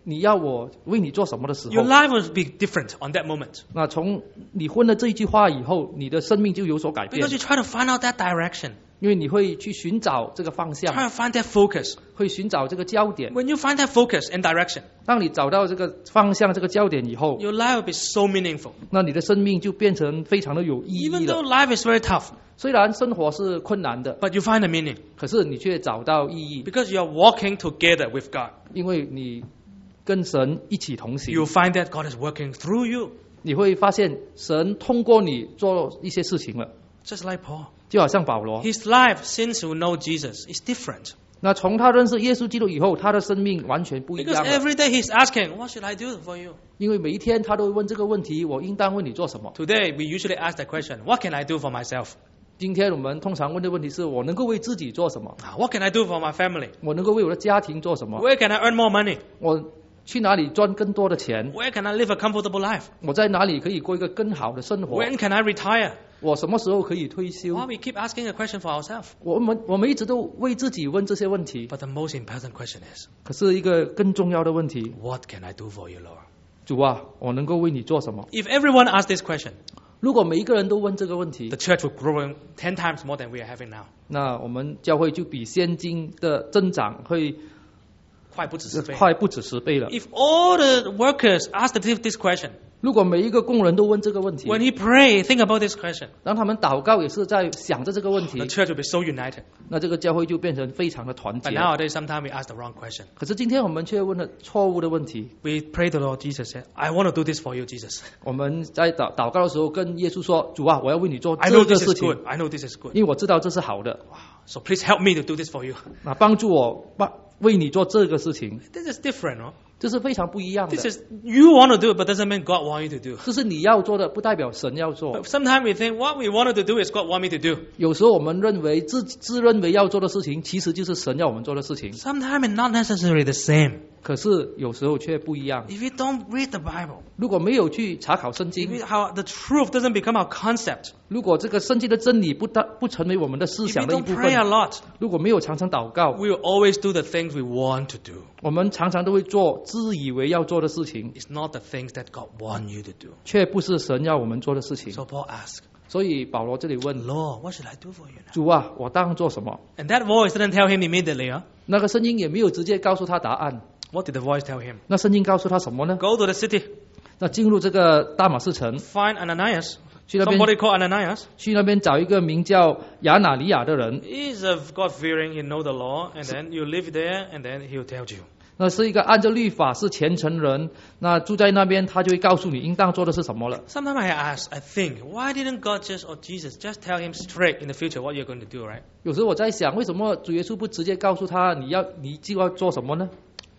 你要我为你做什么的时 your 候， life will be different on that moment. 那从你问了这一句话以后，你的生命就有所改变 Because，you try to find out that direction, 因为你会去寻找这个方 try 向， to find that focus. 会寻找这个焦点。 When you find that focus and direction, 当你找到这个方向、这个焦点以后， your life will be so meaningful. 那你的生命就变成非常的有意义 Even 了 though。life is very tough, 虽然生活是困难的， but you find a meaning 可是你却找到意义， because you are walking together with God. 因为你跟神一起同行 You， find that God is working through you, 你会发现神通过你做一些事情了， just like Paul. 就好像保罗。 His life, since you know Jesus, is different. 那从他认识耶稣基督以后，他的生命完全不一 Because 样了， every day he's asking, what should I do for you? 因为每一天他都会问这个问题：我应当为你做什么？ Today, we usually ask the question, what can I do for myself? 今天我们通常问的问题是：我能够为自己做什么？ Ah, What can I do for my family? 我能够为我的家庭做什么？ Where can I earn more money? 我去哪里赚更多的钱？ Where can I live a comfortable life? 我在哪里可以过一个更好的生活？ When can I retire? 我什么时候可以退休？ Well, we keep asking a question for ourselves. 我们我们一直都为自己问这些问题， But the most important question is, 可是一个更重要的问题， what can I do for you, Lord? 主啊，我能够为你做什么？ If everyone asks this question, 如果每一个人都问这个问题 the，church will grow ten times more than we are having now. 那我们教会就比现今的增长会快不止十倍。 快不止十倍了。 If all the workers ask the, this question, 如果每一个工人都问这个问题， when he pray, think about this question, 让他们祷告也是在想着这个问题 the，church will be so united. 那这个教会就变成非常的团 But 结。 nowadays, sometimes we ask the wrong question. 可是今天我们却问了错误的问题。 We pray to the Lord Jesus, said, I want to do this for you, Jesus. 我们在祷祷告的时候跟耶稣说：“主啊，我要为你做 I 这 know 个 this 事 is 情， good. I know this is good. 因为我知道这是好的。 So please help me to do this for you. 那帮助我帮为你做这个事情， This is different, no? 这是非常不一样 This 的。 is, you want to do it, but doesn't mean God want you to do. 这是你要做的，不代表神要做。 But sometimes we think what we wanted to do is God want me to do. 有时候我们认为自自认为要做的事情，其实就是神要我们做的事情。 Sometimes it's not necessarily the same. 可是有时候却不一样。 If you don't read the Bible, 如果没有去查考圣 if 经， you, how the truth doesn't become our concept, 如果这个圣经的真理不当不成为我们的思 if 想 we 的一 don't 部 pray a 分， lot, 如果没有常常祷告， we will always do the things we want to do. 我们常常都会做自以为要做的事情， It's not the things that God want you to do. 却不是神要我们做的事情。 So Paul asked, 所以保罗这里问 Lord, what should I do for you now? 主啊，我当做什么？ And that voice didn't tell him immediately, huh? 那个声音也没有直接告诉他答案。 What did the voice tell him? 那圣经告诉他什么呢？ Go to the city, 那进入这个大马士城， find Ananias, 去那边 somebody called Ananias. 去那边找一个名叫亚拿尼亚的人， He's of God-fearing, he know the law, and then you live there, and then he'll tell you. 那是一个按照律法是虔诚人，那住在那边，他就会告诉你应当做的是什么了。 Sometimes I ask, I think, why didn't God just, or Jesus, just tell him straight in the future what you're going to do, right? 有时候我在想，为什么主耶稣不直接告诉他你要你就要做什么呢？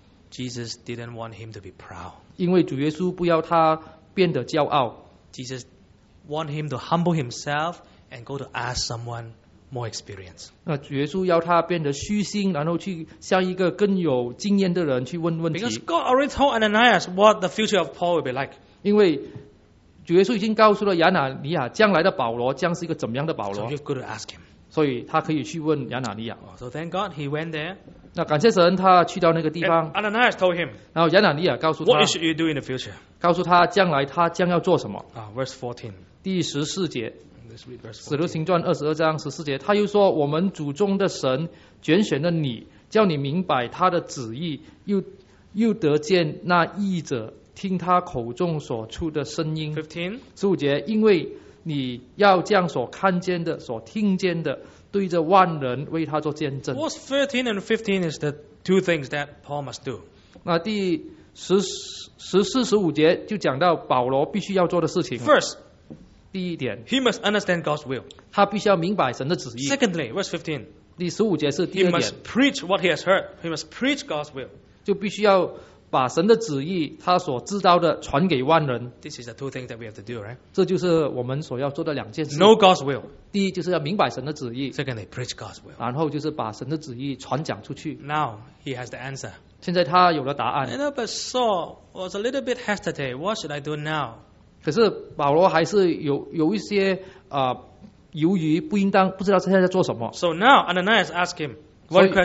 Jesus didn't want him to be proud. 因为主耶稣不要他变得骄傲， Jesus want him to humble himself and go to ask someone more experience. 那主耶稣要他变得虚心，然后去向一个更有经验的人去问问 Because 题。 God already told Ananias what the future of Paul will be like. 因为主耶稣已经告诉了亚拿尼亚，将来的保罗将是一个怎么样的保 So 罗， you've got to ask him. 所以他可以去问亚拿尼亚。 So thank God he went there. 那感谢神，他去到那个地 And 方， Ananias told him, 然后亚拿尼亚告诉 what 他， should you do in the future? 告诉他将来他将要做什么。 Ah, verse fourteen. 第十四节， Let's read verse 使徒 fourteen. 行传二十二章十四节，他又说：“我们祖宗的神拣选了你，叫你明白他的旨意，又又得见那译者听他口中所出的声音。” fifteen. 十五节，因为你要将所看见的、所听见的，对着万人为他做见证。 Verse thirteen and fifteen is the two things that Paul must do. 那第十十四、十五节就讲到保罗必须要做的事情。 First, 第一点， he must understand God's will. 他必须要明白神的旨意。 Secondly, verse fifteen, 第十五节是第 he 二点 must，preach what he has heard. He must preach God's will. 就必须要把神的旨意，他所知道的传给万人。 This is the two things that we have to do, right? 这就是我们所要做的两件事。 Know God's will. 第一就是要明白神的旨意， Secondly, preach God's will. 然后就是把神的旨意传讲出去。 Now he has the answer. 现在他有了答案 You，know, but Saul was a little bit hesitant. What should I do now? 可是保罗还是有有一些啊、呃、犹豫，不应当不知道现在在做什么。 So now Ananias asked him 所 one 以 question.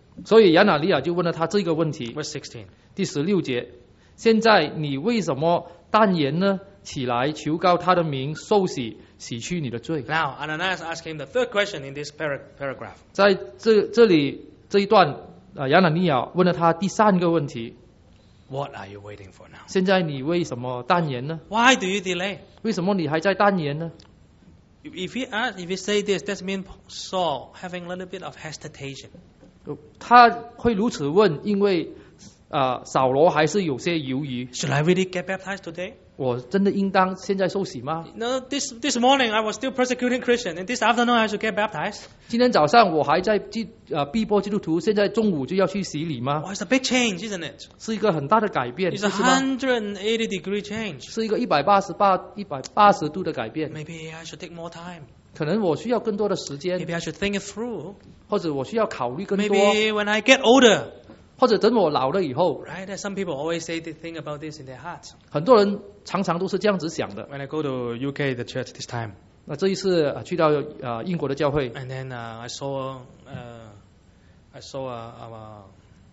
所以亚拿尼亚就问了他这个问题。 Verse sixteen. 第十六节，现在你为什么单言呢？起来求告他的名，受洗，洗去你的罪。 Now, Ananias asked him the third question in this para- paragraph. 在这这里这一段啊，亚拿尼亚问了他第三个问题： What are you waiting for now? 现在你为什么单言呢？ Why do you delay? 为什么你还在单言呢？ If he ask, if he say this, that means Saul having a little bit of hesitation. 他会如此问，因为啊，扫罗还是有些犹豫。 Should I really get baptized today? 我真的应当现在受洗吗？ No, this this morning I was still persecuting Christians, and this afternoon I should get baptized. 今天早上我还在基呃逼迫基督徒，现在中午就要去洗礼吗？ Oh, it's a big change, isn't it? 是一个很大的改变， It's 不 a 是吗？ hundred eighty degree change. 是一个一百八十八一百八十度的改变。 Maybe I should take more time. 可能我需要更多的时间， Maybe I should think it through. 或者我需要考虑更多， Maybe when I get older, 或者等我老了以后， right? There's some people always say they think about this in their hearts. 很多人常常都是这样子想的。 When I go to U K, the church this time, 那这一次呃去到呃英国的教会， and then uh, I saw, uh, I saw a, a,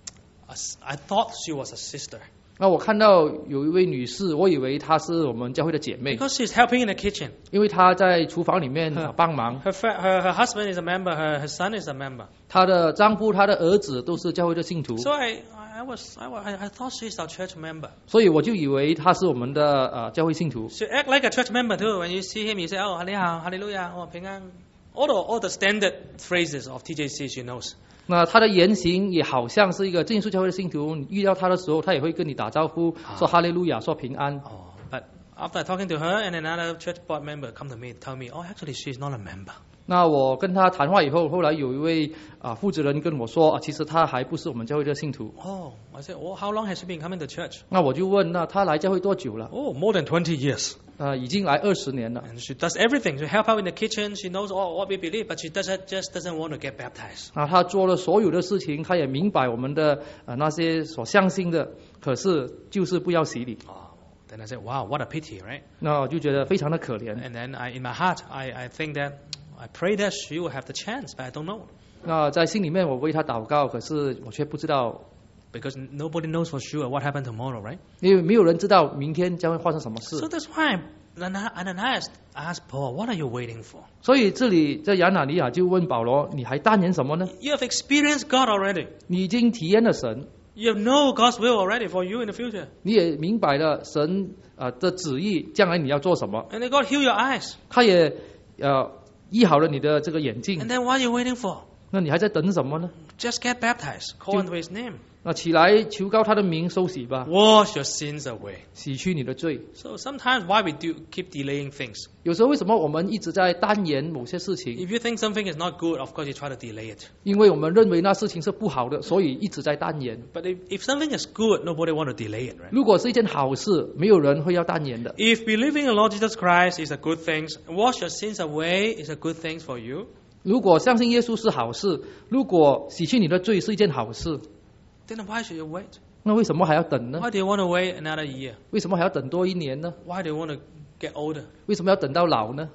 a, I thought she was a sister 那我看到有一位女士，我以为她是我们教会的姐妹， because she's helping in the kitchen. 因为她在厨房里面呃帮忙。 Her, fa- her her husband is a member. Her her son is a member. 她的丈夫、她的儿子都是教会的信徒， So I I was I, wa- I I thought she's our church member. 所以我就以为她是我们的呃教会信徒。 She act like a church member too. When you see him, you say, "Oh, hallelujah, hallelujah, oh, 平安." All the all the standard phrases of T J C she knows. 那她的言行也好像是一个正耶稣教会的信徒，你遇到她的时候，她也会跟你打招呼，说哈利路亚，说平安。 Oh, but after talking to her, and another church board member come to me, tell me, "Oh, actually, she's not a member." 那我跟她谈话以后，后来有一位啊负责人跟我说啊，其实她还不是我们教会的信徒。 Oh, I said, "Oh, how long has she been coming to church?" 那我就问，那她来教会多久了？ Oh, more than twenty years. 呃，已经来二十年了。 And she does everything. She help out in the kitchen. She knows all what we believe, but she doesn't just doesn't want to get baptized. 啊，她做了所有的事情，她也明白我们的呃那些所相信的，可是就是不要洗礼。 Oh, then I said, "Wow, what a pity, right?" 那我就觉得非常的可怜。 And then I, in my heart, I, I think that I pray that she will have the chance, but I don't know 那在心里面我为她祷告，可是我却不知道， because nobody knows for sure what happened tomorrow, right? 因为没有人知道明天将会发生什么事 So。that's why Anana- Ananias asked Paul, "What are you waiting for? 所以这里在亚拿尼亚就问保罗：“你还单言什么呢？ You have experienced God already. 你已经体验了神， You have know God's will already for you in the future. 你也明白了神啊、呃、的旨意，将来你要做什么。 And then God heal your eyes. 他也呃医好了你的这个眼 And 睛， then what are you waiting for? 那你还在等什么呢？ Just get baptized. Call Do- unto His name. 那起来求告他的名，受洗吧， Wash your sins away." 洗去你的罪。 So sometimes why we do keep delaying things? 有时候为什么我们一直在单言某些事情？ If you think something is not good, of course you try to delay it. 因为我们认为那事情是不好的，所以一直在单言。 But if, if something is good, nobody want to delay it, right? 如果是一件好事，没有人会要单言的。 If believing in Lord Jesus Christ is a good thing, wash your sins away is a good thing for you, 如果相信耶稣是好事，如果洗去你的罪是一件好事， then why should you wait? 那为什么还要等呢？ Why do you want to wait another year? 为什么还要等多一年呢？ Why do you want to get older? 为什么要等到老呢？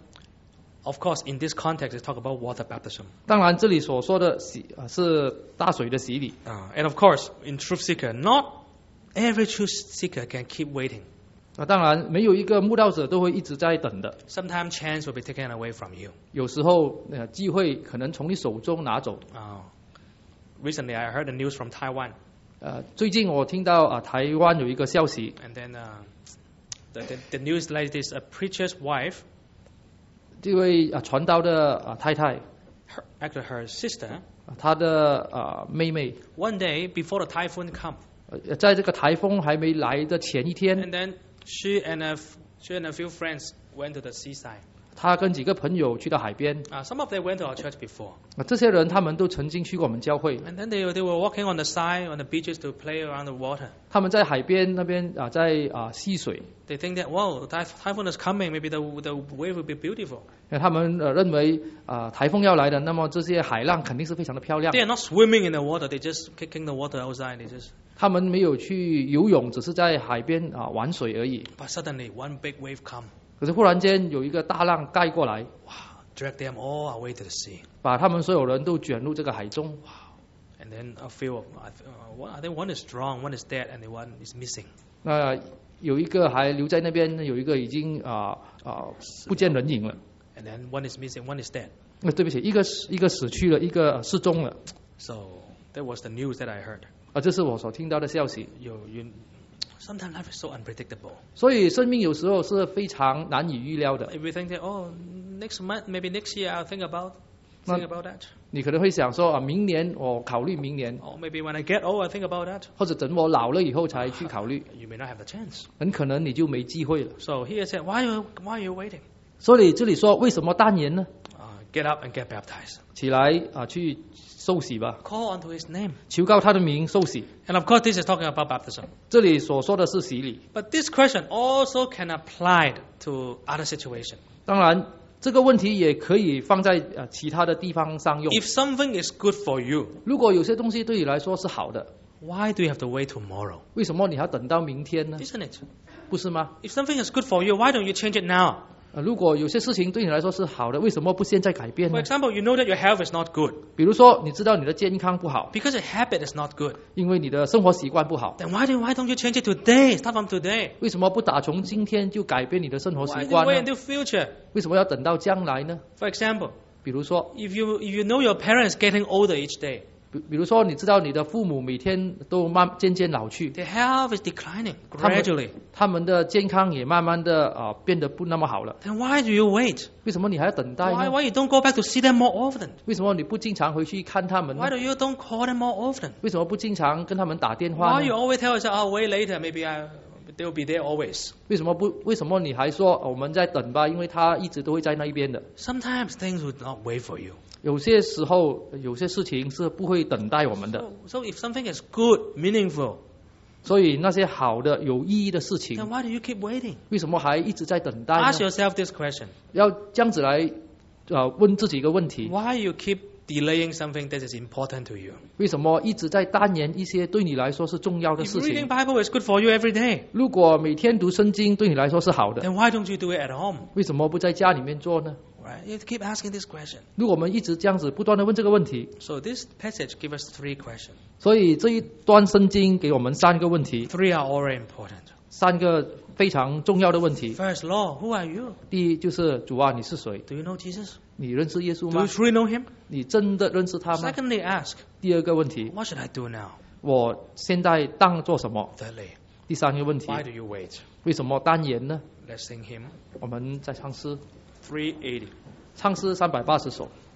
Of course, in this context, it's talk about water baptism. 当然，这里所说的洗啊是大水的洗礼。 Uh, and of course, in truth seeker, not every truth seeker can keep waiting. 啊，当然没有一个慕道者都会一直在等的。 Sometimes chance will be taken away from you. 有时候呃机会可能从你手中拿走。 Uh, recently, I heard the news from Taiwan, 呃，最近我听到啊台湾有一个消息， and then uh, the, the, the news like this: a preacher's wife, 这位啊传道的啊太太， her, actually her sister, 啊她的啊妹妹， one day before the typhoon come, 呃在这个台风还没来的前一天， and then she and a f- she and a few friends went to the seaside. 她跟几个朋友去到海边。 Uh, some of them went to our church before, 啊，这些人他们都曾经去过我们教会， and then they they were walking on the side on the beaches to play around the water. 他们在海边那边啊在啊戏水， They think that whoa, the typhoon is coming. Maybe the the wave will be beautiful. 呃他们呃认为啊台风要来的，那么这些海浪肯定是非常的漂亮 They。are not swimming in the water. They just kicking the water outside. They just. 他们没有去游泳，只是在海边啊玩水而已。 But suddenly one big wave come. 可是忽然间有一个大浪盖过来， Wow, drag them all away to the sea. 把他们所有人都卷入这个海中。 And then a few of I th- uh, one, I think one is strong, one is dead, and the one is missing. 那有一个还留在那边，有一个已经啊啊、不见人影了。 And then one is missing, one is dead. 那、对不起，一个一个死去了，一个失踪了。 So that was the news that I heard. 啊，这是我所听到的消息。 You, you, sometimes life is so unpredictable. 所以生命有时候是非常难以预料的。 If we think that, oh, next month, maybe next year, I'll think about, Not- think about that. 你可能会想说啊，明年我考虑明年， Or maybe when I get old, I think about that. 或者等我老了以后才去考虑， You may not have the chance. 很可能你就没机会了。 So here it said, why are you, why are you waiting? 所以这里说为什么单言呢？ Uh, get up and get baptized. 起来啊，去受洗吧， Call onto his name. 求告他的名受洗。 And of course, this is talking about baptism. 这里所说的是洗礼。 But this question also can apply to other situations. 当然，这个问题也可以放在呃其他的地方上用。 If something is good for you, 如果有些东西对你来说是好的， why do you have to wait tomorrow? 为什么你还要等到明天呢？ Isn't it? 不是吗？ If something is good for you, why don't you change it now? 呃，如果有些事情对你来说是好的，为什么不现在改变 For 呢？ example, you know that your health is not good 比如说，你知道你的健康不好， because your habit is not good. 因为你的生活习惯不好， Then why do why don't you change it today? Start from today. 为什么不打从今天就改变你的生活 Why 习 do you 惯 wait 呢？ until future? 为什么要等到将来呢？ For example, 比如说， if you if you know your parents getting older each day, 比比如说，你知道你的父母每天都慢渐渐老去， their health is declining 他们 gradually. 他们的健康也慢慢的啊、变得不那么好了。 Then why do you wait? 为什么你还要等待 Why 呢？ why you don't go back to see them more often? 为什么你不经常回去看他们呢 Why？do you don't call them more often? 为什么不经常跟他们打电话 Why 呢 you？always tell yourself, oh, wait later, maybe I, they'll be there always. 为什么不？为什么你还说、哦我们在等吧？因为他一直都会在那一边的。 Sometimes things will not wait for you. 有些时候，有些事情是不会等待我们的。 So, so if something is good, meaningful, 所以那些好的、有意义的事情 then，why do you keep waiting? 为什么还一直在等待 Ask 呢？ yourself this question. 要这样子来，呃，问自己一个问题： Why you keep delaying something that is important to you? 为什么一直在单言一些对你来说是重要的 If 事 reading 情？ Bible is good for you every day, 如果每天读圣经对你来说是好的， then why don't you do it at home? 为什么不在家里面做呢？ Right? You keep asking this question. 如果我们一直这样子不断的问这个问题， So this passage gives us three questions. 所以这一段圣经给我们三个问题， Three are all very important. 三个非常重要的问题。 First, Lord, who are you? 第一就是主啊，你是谁？ Do you know Jesus? 你认识耶稣 Do you 吗？ truly know him? 你真的认识他吗？ Secondly, ask, 第二个问题， what should I do now? 我现在当做什么？ Thirdly, 第三个问题， why do you wait? 为什么单言呢？ Let's sing hymn 我们在唱诗， three eighty. 唱诗三百八十首。